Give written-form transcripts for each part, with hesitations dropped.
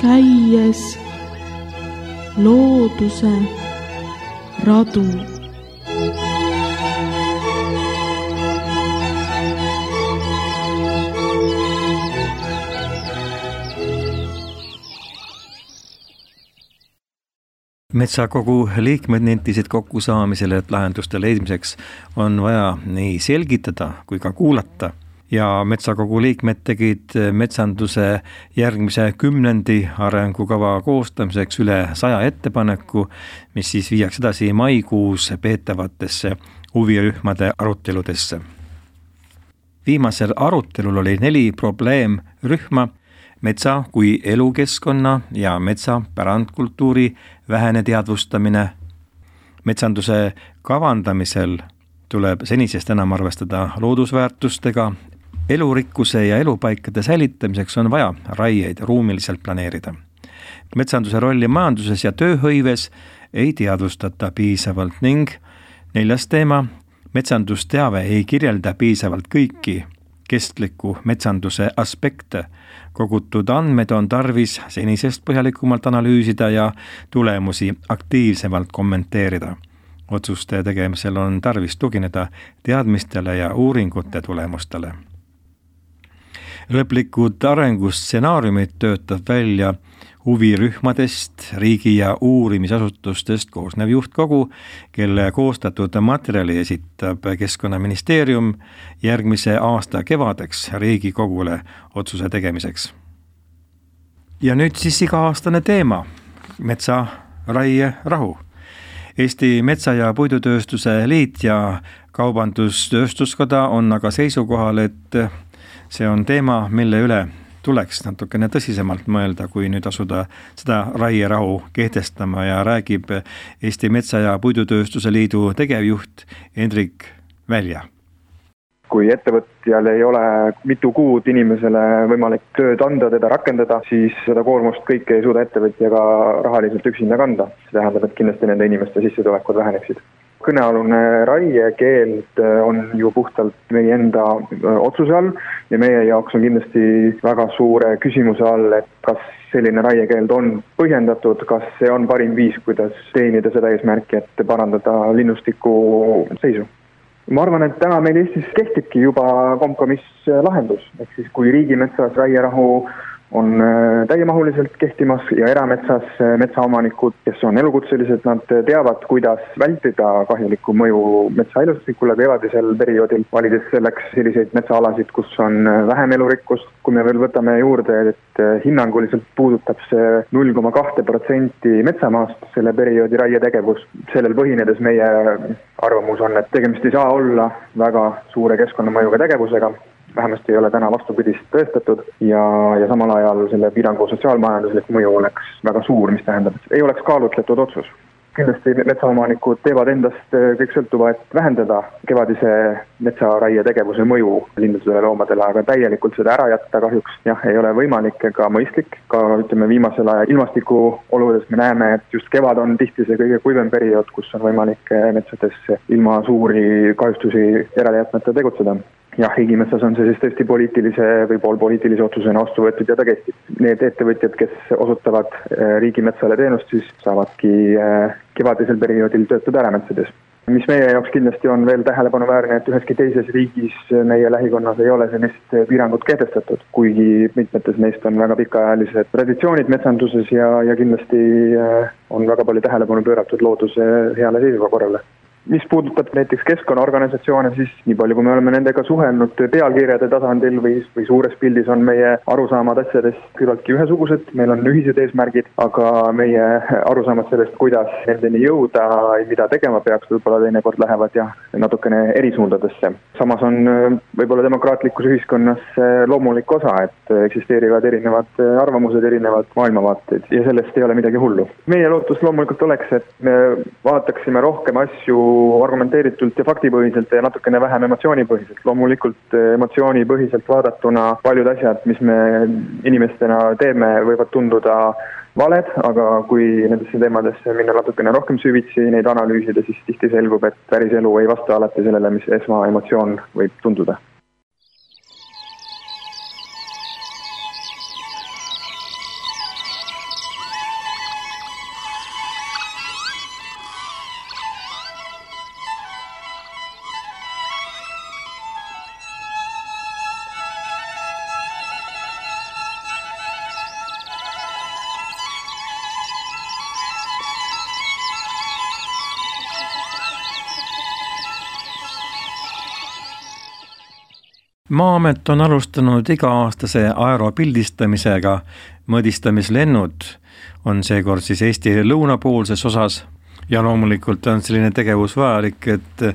käies looduse radu. Metsakogu liikmed nentisid kokkusaamisele, et lahenduste leidmiseks on vaja nii selgitada kui ka kuulata. Ja Metsakogu liikmed tegid metsanduse järgmise 10. arengukava koostamiseks üle 100 ettepaneku, mis siis viiaks edasi maikuus peetavatesse huvirühmade aruteludesse. Viimasel arutelul oli 4 probleemrühma: metsa kui elukeskkonna ja metsa pärandkultuuri vähene teadvustamine. Metsanduse kavandamisel tuleb senisest enam arvestada loodusväärtustega. Elurikkuse ja elupaikade säilitamiseks on vaja raieid ruumiliselt planeerida. Metsanduse rolli majanduses ja tööhõives ei teadvustata piisavalt ning 4. teema: metsandusteave ei kirjelda piisavalt kõiki kestliku metsanduse aspekte. Kogutud andmed on tarvis senisest põhjalikumalt analüüsida ja tulemusi aktiivsemalt kommenteerida. Otsuste tegemisel on tarvis tugineda teadmistele ja uuringute tulemustele. Lõplikud arengustsenaariumid töötab välja huvirühmadest, riigi- ja uurimisasutustest koosnev juhtkogu, kelle koostatud materjali esitab Keskkonnaministeerium järgmise aasta kevadeks Riigikogule otsuse tegemiseks. Ja nüüd siis iga-aastane teema: metsa raie rahu. Eesti Metsa- ja Puidutööstuse Liit ja Kaubandus-Tööstuskoda on aga seisukohal, et see on teema, mille üle tuleks natukene tõsisemalt mõelda, kui nüüd asuda seda raierahu kehtestama, ja räägib Eesti Metsa- ja Puidutööstuse Liidu tegevjuht Hendrik Välja. Kui ettevõtjal ei ole mitu kuud inimesele võimalik tööd anda, teda rakendada, siis seda koormust kõike ei suuda ettevõtja ka rahaliselt üksinda kanda. See tähendab, et kindlasti nende inimeste sissetulekud väheneksid. Kõnealune raiekeeld on ju puhtalt meie enda otsuse all ja meie jaoks on kindlasti väga suure küsimuse all, et kas selline raiekeeld on põhjendatud, kas see on parim viis, kuidas teenida seda eesmärki, et parandada linnustiku seisu. Ma arvan, et täna meil Eestis kehtibki juba kompromisslahendus, ehk siis kui riigimetsas raierahu on täiemahuliselt kehtimas ja erametsas metsaomanikud, kes on elukutselised, nad teavad, kuidas vältida kahjulikku mõju metsa elustikule kevadisel perioodil, valides selleks selliseid metsaalasid, kus on vähem elurikkust. Kui me veel võtame juurde, et hinnanguliselt puudutab see 0,2% metsamaast selle perioodi raietegevus, sellel põhinedes meie arvamus on, et tegemist ei saa olla väga suure keskkonnamõjuga tegevusega. Vähemasti ei ole täna vastupidist tõestatud ja samal ajal selle piirangu sotsiaalmajanduslik mõju oleks väga suur, mis tähendab, et ei oleks kaalutletud otsus. Kindlasti metsaomanikud teevad endast kõik sõltuva, et vähendada kevadise metsaraie tegevuse mõju lindudele ja loomadele, aga täielikult seda ära jätta kahjuks ei ole võimalik ega mõistlik. Ka viimasel ajal ilmastiku oludes me näeme, et just kevad on tihti see kõige kuivem periood, kus on võimalik metsades ilma suuri kahjustusi järele jätmata tegutseda. Riigimetsas on see siis tõesti poliitilise või poolpoliitilise otsusena vastu võetud ja ta kehtib. Need ettevõtjad, kes osutavad riigimetsale teenust, siis saavadki kevadisel perioodil töötada ärametsades. Mis meie jaoks kindlasti on veel tähelepanuväärne, et üheski teises riigis meie lähikonnas ei ole sellist piirangut kehtestatud, kuigi mitmetes neist on väga pikaajalised traditsioonid metsanduses ja kindlasti on väga palju tähelepanu pööratud looduse heale seisukorrale. Mis puudutab näiteks keskkonnaorganisatsioone, siis nii palju, kui me oleme nendega suhelnud pealkirjade tasandil või suures pildis on meie arusaamad asjadest küllaltki ühesugused, meil on ühised eesmärgid, aga meie arusaamad sellest, kuidas nendeni jõuda, mida tegema peaks, võib-olla teinekord lähevad natukene eri suundadesse. Samas on võib-olla demokraatlikus ühiskonnas loomulik osa, et eksisteerivad erinevad arvamused, erinevad maailmavaated ja sellest ei ole midagi hullu. Meie lootus loomulikult oleks, et me vaataksime rohkem asju argumenteeritult ja faktipõhiselt ja natukene vähem emotsioonipõhiselt. Loomulikult emotsioonipõhiselt vaadatuna paljud asjad, mis me inimestena teeme, võivad tunduda valed, aga kui nendesse teemadesse minna natukene rohkem süvitsi, neid analüüsida, siis tihti selgub, et päris elu ei vasta alati sellele, mis esmaemotsioon võib tunduda. Maa-amet on alustanud iga-aastase aeropildistamisega. Mõõdistamislennud on seekord siis Eesti lõunapoolses osas ja loomulikult on selline tegevus vajalik, et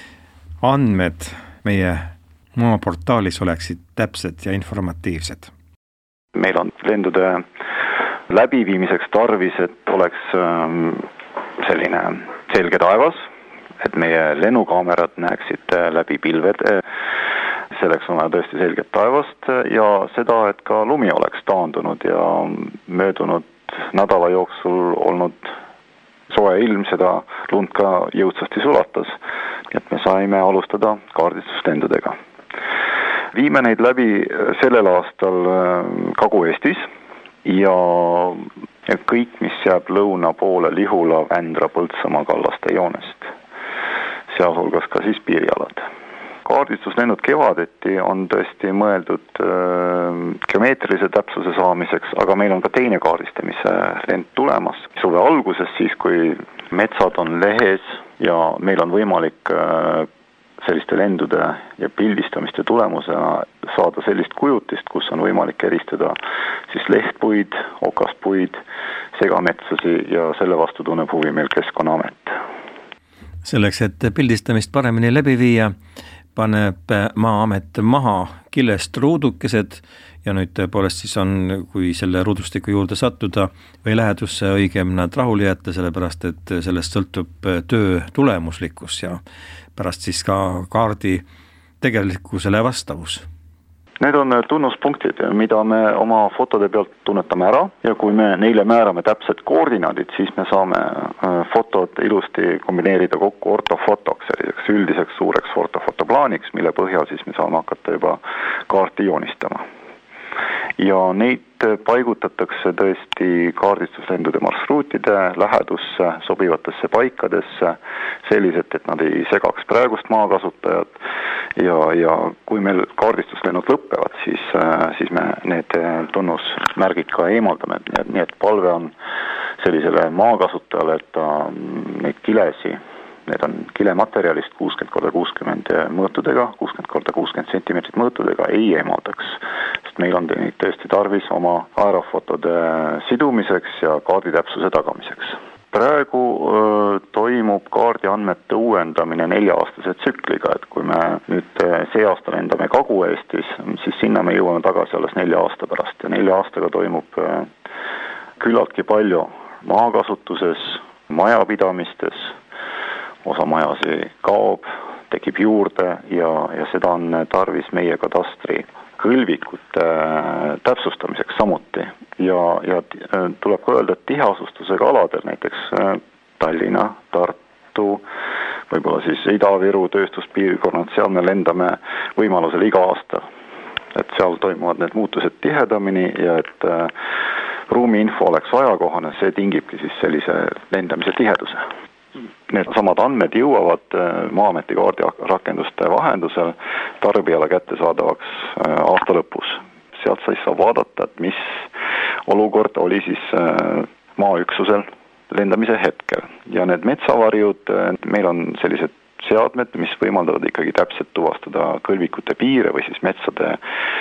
andmed meie maaportaalis oleksid täpsed ja informatiivsed. Meil on lendude läbiviimiseks tarvis, et oleks selline selge taevas, et meie lennukaamerad näeksid läbi pilved. Selleks on tõesti selget taevast ja seda, et ka lumi oleks taandunud ja möödunud nädala jooksul olnud soe ilm, seda lund ka jõudsasti sulatas. Et me saime alustada kaardistuslendudega. Viime neid läbi sellel aastal Kagu-Eestis ja kõik, mis jääb lõuna poole Lihula, Vändra, Põltsamaa, Kallaste joonest, sealhulgas ka siis piirialad. Kaardistuslennud kevadeti on tõesti mõeldud geomeetrilise täpsuse saamiseks, aga meil on ka teine kaardistamise lend tulemas. Suve alguses siis, kui metsad on lehes ja meil on võimalik selliste lendude ja pildistamiste tulemusena saada sellist kujutist, kus on võimalik eristada siis lehtpuid, okaspuid, segametsasi ja selle vastu tunneb huvi meil Keskkonnaamet. Selleks, et pildistamist paremini läbi viia, paneb Maa-amet maha killest ruudukesed ja nüüd tõepoolest siis on, kui selle ruudustiku juurde sattuda või lähedusse õigem nad rahule jätta, sellepärast et sellest sõltub töö tulemuslikkus ja pärast siis ka kaardi tegelikkusele vastavus. Need on tunnuspunktid, mida me oma fotode pealt tunnetame ära ja kui me neile määrame täpsed koordinaadid, siis me saame fotod ilusti kombineerida kokku ortofotoks, selliseks üldiseks suureks ortofotoplaaniks, mille põhjal siis me saame hakata juba kaarti joonistama. Ja neid paigutatakse tõesti kaardistuslendude marsruutide lähedusse, sobivatesse paikadesse, selliselt, et nad ei segaks praegust maakasutajat ja kui meil kaardistuslennud lõppevad, siis me need tunnusmärgid ka eemaldame. Nii et palve on sellisele maakasutajale, et ta neid kilesi, need on kilematerjalist 60x60 mõõtudega, 60x60 cm mõõtudega ei eemaldaks, sest meil on neid tõesti tarvis oma aerofotode sidumiseks ja kaarditäpsuse tagamiseks. Praegu toimub kaardiandmete uuendamine 4-aastase tsükliga, et kui me nüüd see aasta lendame Kagu-Eestis, siis sinna me jõuame tagasi alles 4 aasta pärast ja 4 aastaga toimub küllaltki palju maakasutuses, majapidamistes, osa majasi kaob, tekib juurde ja seda on tarvis meie kadastri kõlvikute täpsustamiseks samuti. Ja tuleb ka öelda, et tiheasustusega aladel, näiteks Tallinna, Tartu, võib-olla siis Ida-Viru tööstuspiirkonnad, seal me lendame võimalusel iga aasta. Et seal toimuvad need muutused tihedamini ja et ruumiinfo oleks ajakohane, see tingibki siis sellise lendamise tiheduse. Need samad andmed jõuavad Maa-ameti kaardirakenduste vahendusel tarbijale kättesaadavaks aasta lõpus. Sealt siis saab vaadata, et mis olukord oli siis maaüksusel lendamise hetkel. Ja need metsavarjud, meil on sellised seadmed, mis võimaldavad ikkagi täpselt tuvastada kõlvikute piire või siis metsade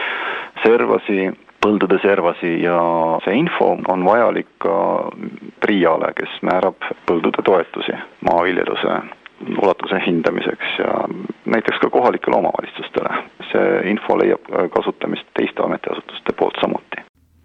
servasi, põldude servasi ja see info on vajalik ka PRIA-le, kes määrab põldude toetusi maaviljeluse ulatuse hindamiseks ja näiteks ka kohalikele omavalitsustele. See info leiab kasutamist teiste ametiasutuste poolt samuti.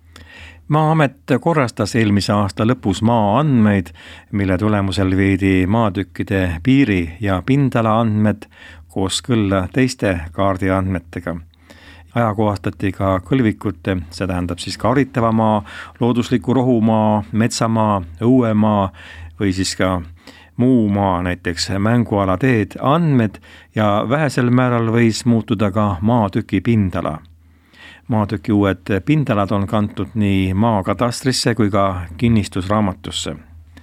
Maa-amet korrastas eelmise aasta lõpus maa-andmeid, mille tulemusel viidi maatükkide piiri- ja pindala andmed koos kõlla teiste kaardiandmetega. Ajakohastati ka kõlvikute, see tähendab siis ka haritava maa, loodusliku rohumaa, metsamaa, õuemaa või siis ka muu maa, näiteks mängualateed andmed ja vähesel määral võis muutuda ka maatüki pindala. Maatüki uued pindalad on kantud nii maakatastrisse kui ka kinnistusraamatusse.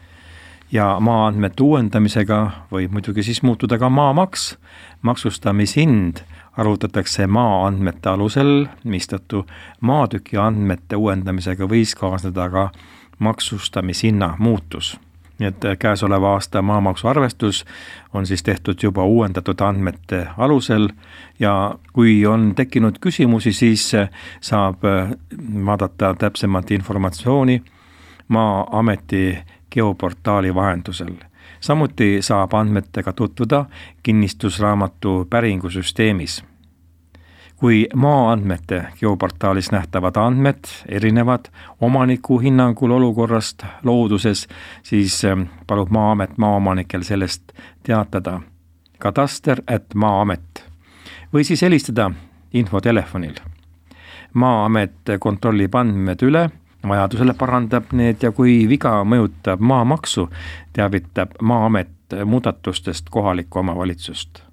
Ja maa-andmete uuendamisega võib muidugi siis muutuda ka maamaks, maksustamishind arvutatakse maa-andmete alusel, mistõttu maatüki andmete uuendamisega võis kaasneda ka maksustamishinna muutus. Nii et käesoleva aasta maamaksu arvestus on siis tehtud juba uuendatud andmete alusel ja kui on tekkinud küsimusi, siis saab vaadata täpsemat informatsiooni Maa-ameti geoportaali vahendusel. Samuti saab andmetega tutvuda kinnistusraamatu päringusüsteemis. Kui maa-andmete geoportaalis nähtavad andmed erinevad omaniku hinnangul olukorrast looduses, siis palub Maa-amet maaomanikel sellest teatada kataster@maa-amet või siis helistada infotelefonil. Maa-amet kontrollib andmed üle, vajadusele parandab need ja kui viga mõjutab maamaksu, teavitab Maa-amet muudatustest kohalikku omavalitsust.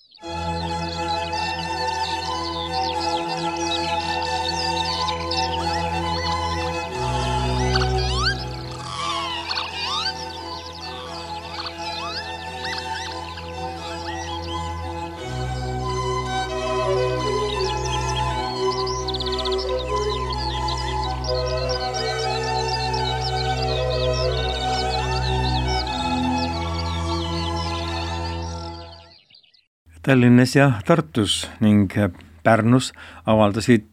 Tallinnas ja Tartus ning Pärnus avaldasid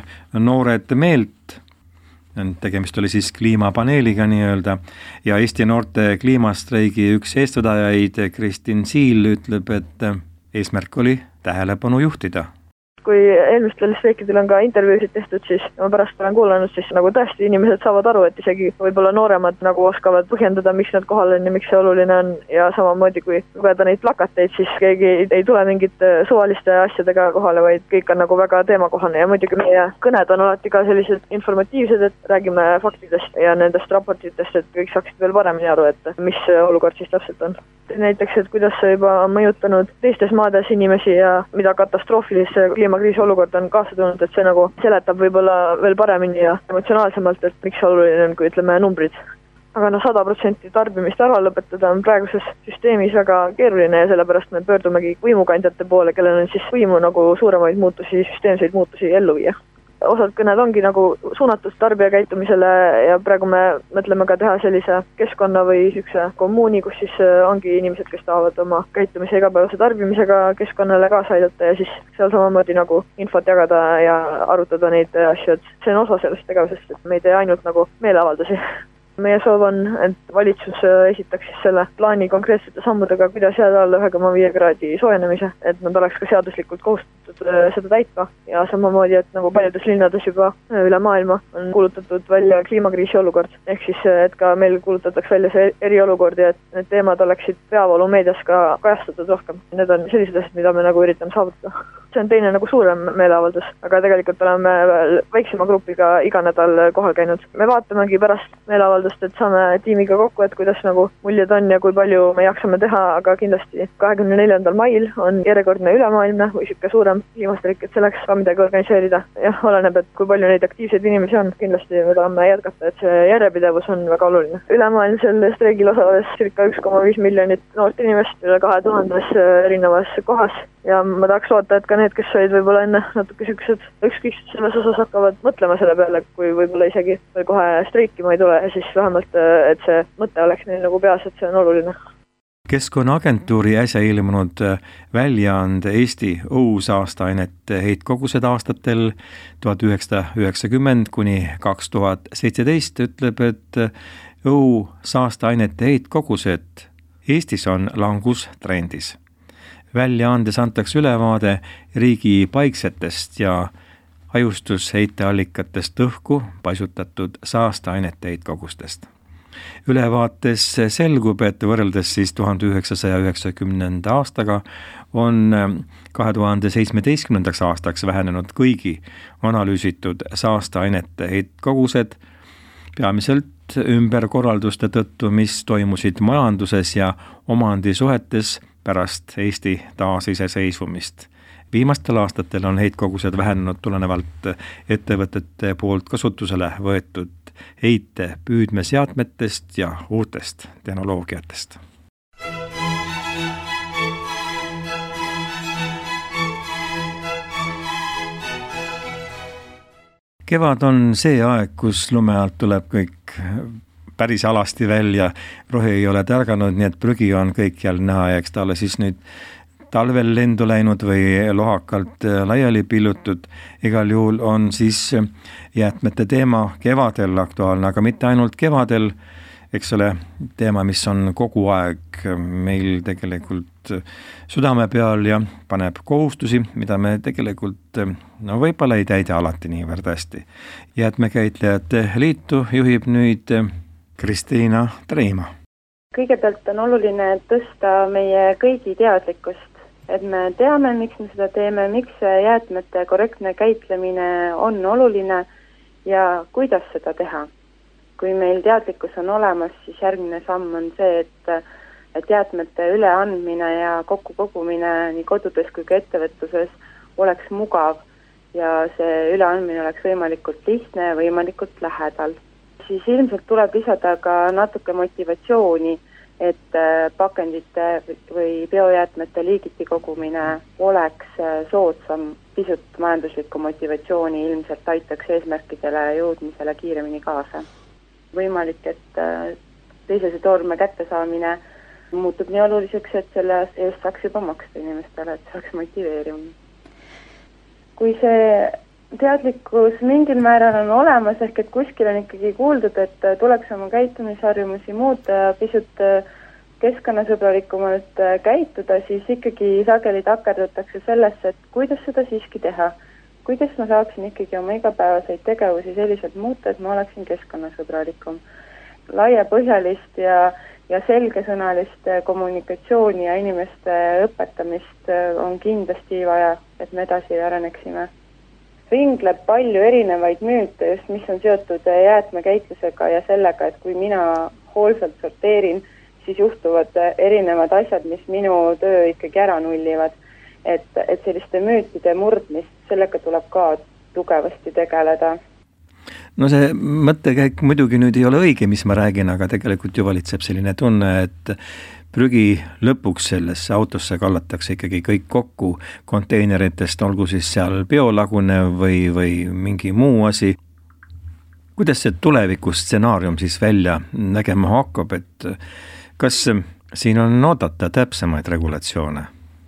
noored meelt. Tegemist oli siis kliimapaneeliga nii-öelda ja Eesti noorte kliimastreigi üks eestvedajaid Kristin Siil ütleb, et eesmärk oli tähelepanu juhtida. Kui eelmistel streikidel on ka intervjuusid tehtud, siis ma pärast olen kuulanud, siis nagu tõesti inimesed saavad aru, et isegi võib-olla nooremad nagu oskavad põhjendada, miks nad kohal on ja miks see oluline on ja samamoodi kui lugeda neid plakateid, siis keegi ei tule mingite suvaliste asjadega kohale, vaid kõik on nagu väga teemakohane ja muidugi meie kõned on alati ka sellised informatiivsed, et räägime faktidest ja nendest raportitest, et kõik saaksid veel paremini aru, et mis olukord siis täpselt on. Näiteks, et kuidas see juba on mõjutanud teistes maades inimesi ja mida katastroofilise kliimakriisi olukord on kaasa tulnud, et see nagu seletab võib-olla veel paremini ja emotsionaalsemalt, et miks oluline on, kui ütleme numbrid. Aga 100% tarbimist ära lõpetada on praeguses süsteemis väga keeruline ja sellepärast me pöördumegi võimukandjate poole, kellel on siis võimu nagu suuremaid muutusi, süsteemseid muutusi ellu viia. Osad kõned ongi nagu suunatud tarbijakäitumisele ja praegu me mõtleme ka teha sellise keskkonna või sükse kommuuni, kus siis ongi inimesed, kes tahavad oma käitumise igapäevase tarbimisega keskkonnale kaasa aidata ja siis seal samamoodi nagu infot jagada ja arutada neid asju, et see on osa sellest tegevusest, et me ei tee ainult nagu meeleavaldusi. Meie soov on, et valitsus esitaks siis selle plaani konkreetsete sammudega, kuidas jääda alla 1,5 kraadi soojenemise, et nad oleks ka seaduslikult kohustatud seda täitma ja samamoodi, et nagu paljudes linnades juba üle maailma on kuulutatud välja kliimakriisi olukord. Ehk siis, et ka meil kuulutatakse välja see eriolukord ja et need teemad oleksid peavoolu meedias ka kajastatud rohkem. Need on sellised asjad, mida me nagu üritame saavutada. See on teine nagu suurem meeleavaldus, aga tegelikult oleme väiksema grupiga iga nädal kohal käinud. Me vaatamegi pärast meeleavaldust, et saame tiimiga kokku, et kuidas nagu muljed on ja kui palju me jaksame teha, aga kindlasti 24. mail on järjekordne ülemaailmne või siuke suurem kliimastreik, et selleks ka midagi organiseerida. Jah, oleneb, et kui palju neid aktiivseid inimesi on, kindlasti me tahame jätkata, et see järjepidevus on väga oluline. Ülemaailmsel streigil osales circa 1,5 miljonit noort inimest üle 2000 erinevas kohas ja ma tahaks loota, et ka need, kes olid võib-olla enne natuke siuksed ükskõiksed selles osas hakkavad mõtlema selle peale, kui võib-olla isegi või kohe streikima ei tule ja siis vähemalt, et see mõte oleks neil nagu peas, et see on oluline. Keskkonnaagentuuri äsja ilmunud väljaande Eesti õhusaasteainete heitkogused aastatel 1990 kuni 2017 ütleb, et õhusaasteainete heitkogused Eestis on langustrendis. Väljaandes antakse ülevaade riigi paiksetest ja hajustusheiteallikatest õhku paisutatud saasteainete heitkogustest. Ülevaates selgub, et võrreldes siis 1990. aastaga on 2017. aastaks vähenenud kõigi analüüsitud saasteainete heitkogused, peamiselt ümberkorralduste tõttu, mis toimusid majanduses ja omandisuhetes pärast Eesti taasiseseisvumist. Viimastel aastatel on heitkogused vähenenud tulenevalt ettevõtete poolt kasutusele võetud heite püüdmeseadmetest ja uutest tehnoloogiatest. Kevad on see aeg, kus lume alt tuleb kõik päris alasti välja, rohi ei ole tärganud, nii et prügi on kõik jälle näha ja eks ta ole siis nüüd talvel lendu läinud või lohakalt laiali pillutud. Igal juhul on siis jäätmete teema kevadel aktuaalne, aga mitte ainult kevadel, eks ole, teema, mis on kogu aeg meil tegelikult südame peal ja paneb kohustusi, mida me tegelikult võib-olla ei täida alati niivõrd hästi. Jäätmekäitlejate liitu juhib nüüd Kristiina Treima. Kõigepealt on oluline tõsta meie kõigi teadlikkust, et me teame, miks me seda teeme, miks jäätmete korrektne käitlemine on oluline ja kuidas seda teha. Kui meil teadlikkus on olemas, siis järgmine samm on see, et jäätmete üleandmine ja kokkukogumine nii kodudes kui ka ettevõtluses oleks mugav ja see üleandmine oleks võimalikult lihtne ja võimalikult lähedal. Siis ilmselt tuleb lisada ka natuke motivatsiooni, et pakendite või biojäätmete liigiti kogumine oleks soodsam, pisut majanduslikku motivatsiooni ilmselt aitaks eesmärkidele jõudmisele kiiremini kaasa. Võimalik, et teisese toorme kättesaamine muutub nii oluliseks, et selle eest saaks juba maksta inimestele, et saaks motiveerimine. Kui see teadlikkus mingil määral on olemas, ehk et kuskil on ikkagi kuuldud, et tuleks oma käitumisharjumusi muuta ja pisut keskkonnasõbralikumalt käituda, siis ikkagi sageli takerdutakse sellesse, et kuidas seda siiski teha. Kuidas ma saaksin ikkagi oma igapäevaseid tegevusi selliselt muuta, et ma oleksin keskkonnasõbralikum. Laiapõhjalist ja selgesõnalist kommunikatsiooni ja inimeste õpetamist on kindlasti vaja, et me edasi areneksime. Ringleb palju erinevaid müüte, just mis on seotud jäätmekäitlusega ja sellega, et kui mina hoolsalt sorteerin, siis juhtuvad erinevad asjad, mis minu töö ikkagi ära nullivad. Et selliste müütide murdmist, sellega tuleb ka tugevasti tegeleda. No see mõttekäik muidugi nüüd ei ole õige, mis ma räägin, aga tegelikult ju valitseb selline tunne, et prügi lõpuks sellesse autosse kallatakse ikkagi kõik kokku konteineritest, olgu siis seal biolagune või mingi muu asi. Kuidas see tulevikustsenaarium siis välja nägema hakkab, et kas siin on oodata täpsemaid regulatsioone?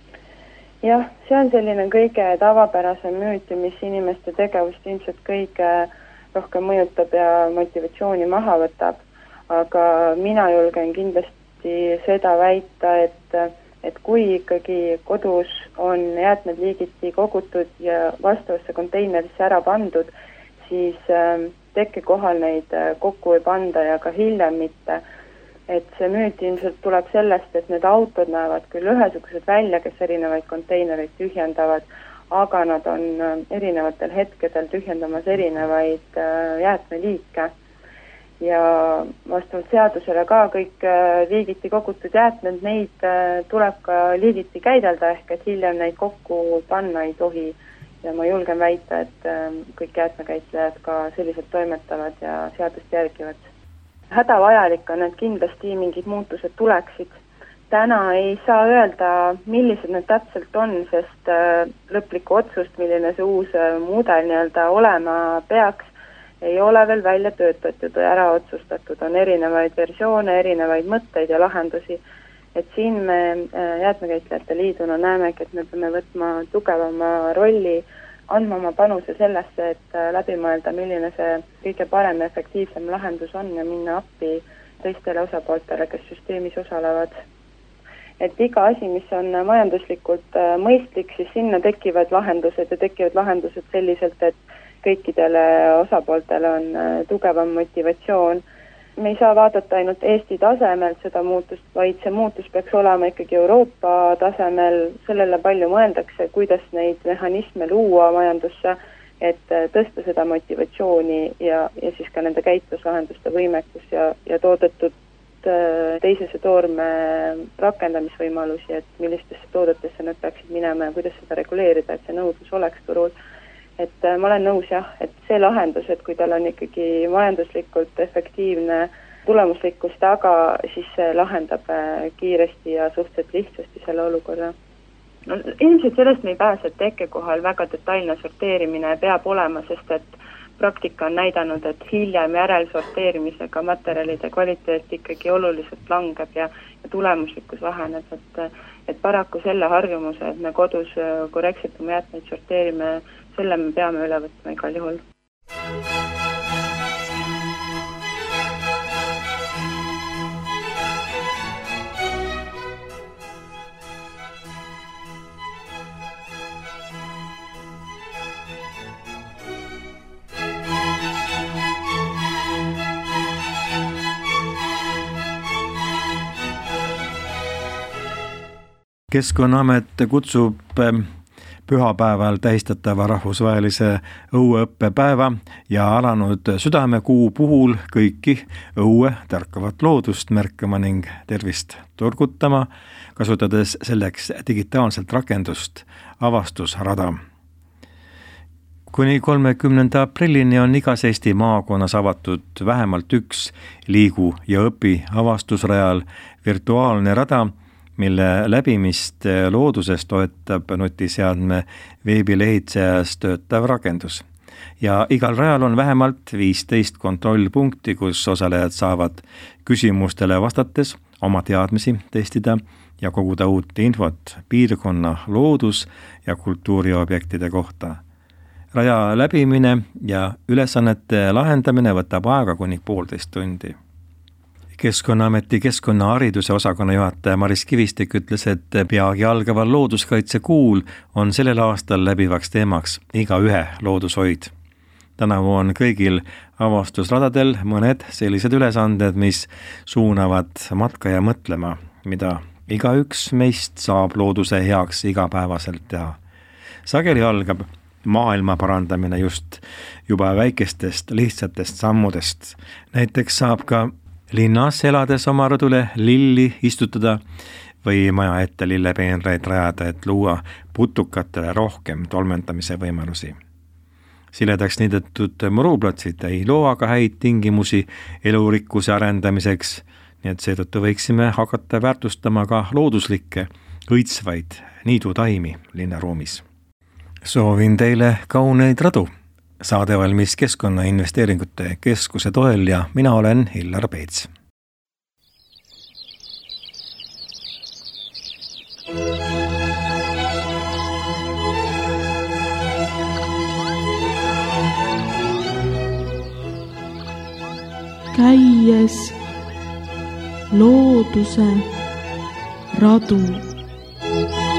Jah, see on selline kõige tavapärasem müüt, mis inimeste tegevust ilmselt kõige rohkem mõjutab ja motivatsiooni maha võtab. Aga mina julgen kindlasti seda väita, et kui ikkagi kodus on jäätmed liigiti kogutud ja vastavasse konteinerisse ära pandud, siis tekkekohal neid kokku võib anda ja ka hiljem mitte. Et see müüt ilmselt tuleb sellest, et need autod näevad küll ühesugused välja, kes erinevaid konteinereid tühjendavad, aga nad on erinevatel hetkedel tühjendamas erinevaid jäätmeliike. Ja vastavalt seadusele ka kõik liigiti kogutud jäätmed, neid tuleb ka liigiti käidelda, ehk et hiljem neid kokku panna ei tohi. Ja ma julgen väita, et kõik jäätmekäitlejad ka selliselt toimetavad ja seadust järgivad. Hädavajalik on, et kindlasti mingid muutused tuleksid. Täna ei saa öelda, millised need täpselt on, sest lõplikku otsust, milline see uus mudel olema peaks, ei ole veel välja töötatud ja ära otsustatud. On erinevaid versioone, erinevaid mõtteid ja lahendusi. Et siin me jäätmekäitlejate liiduna näemegi, et me peame võtma tugevama rolli, andma oma panuse sellesse, et läbi mõelda, milline see kõige parem ja efektiivsem lahendus on ja minna appi teistele osapooltele, kes süsteemis osalevad. Et iga asi, mis on majanduslikult mõistlik, siis sinna tekivad lahendused ja tekivad lahendused selliselt, et kõikidele osapooltele on tugevam motivatsioon. Me ei saa vaadata ainult Eesti tasemel seda muutust, vaid see muutus peaks olema ikkagi Euroopa tasemel. Sellele palju mõeldakse, kuidas neid mehhanisme luua majandusse, et tõsta seda motivatsiooni ja siis ka nende käitluslahenduste võimekus ja toodetud teisese toorme rakendamisvõimalusi, et millistesse toodetesse nad peaksid minema ja kuidas seda reguleerida, et see nõudlus oleks turul. Et ma olen nõus jah, et see lahendus, et kui tal on ikkagi majanduslikult efektiivne tulemuslikkus taga, siis see lahendab kiiresti ja suhteliselt lihtsasti selle olukorra. No, ilmselt sellest me ei pääse, et tekkekohal väga detailne sorteerimine peab olema, sest et praktika on näidanud, et hiljem järelsorteerimisega materjalide kvaliteet ikkagi oluliselt langeb ja tulemuslikkus väheneb, et paraku selle harjumuse, et me kodus korrektselt oma jäätmeid sorteerime, selle me peame üle võtma igal juhul. Keskkonnaamet kutsub pühapäeval tähistatava rahvusvahelise õueõppepäeva ja alanud südamekuu puhul kõiki õue tärkavat loodust märkama ning tervist turgutama, kasutades selleks digitaalselt rakendust Avastusrada. Kuni 30. aprillini on igas Eesti maakonnas avatud vähemalt üks liigu ja õpi avastusrajal virtuaalne rada, mille läbimist looduses toetab nutiseadme veebilehitsejas töötav rakendus. Ja igal rajal on vähemalt 15 kontrollpunkti, kus osalejad saavad küsimustele vastates oma teadmisi testida ja koguda uut infot piirkonna loodus- ja kultuuriobjektide kohta. Raja läbimine ja ülesannete lahendamine võtab aega kuni 1,5 tundi. Keskkonnaameti keskkonnahariduse osakonna juhataja Maris Kivistik ütles, et peagi algaval looduskaitsekuul on sellel aastal läbivaks teemaks igaühe loodushoid. Tänavu on kõigil avastusradadel mõned sellised ülesanded, mis suunavad matkaja mõtlema, mida igaüks meist saab looduse heaks igapäevaselt teha. Sageli algab maailma parandamine just juba väikestest lihtsatest sammudest. Näiteks saab ka linnas elades oma rõdule lilli istutada või maja ette lillepeenraid rajada, et luua putukatele rohkem tolmendamise võimalusi. Siledaks niidetud muruplatsid ei loo aga häid tingimusi elurikkuse arendamiseks, nii et seetõttu võiksime hakata väärtustama ka looduslikke õitsvaid niidutaimi linnaruumis. Soovin teile kauneid radu. Saade valmis Keskkonnainvesteeringute Keskuse toel ja mina olen Hillar Peets. Käies looduse radu.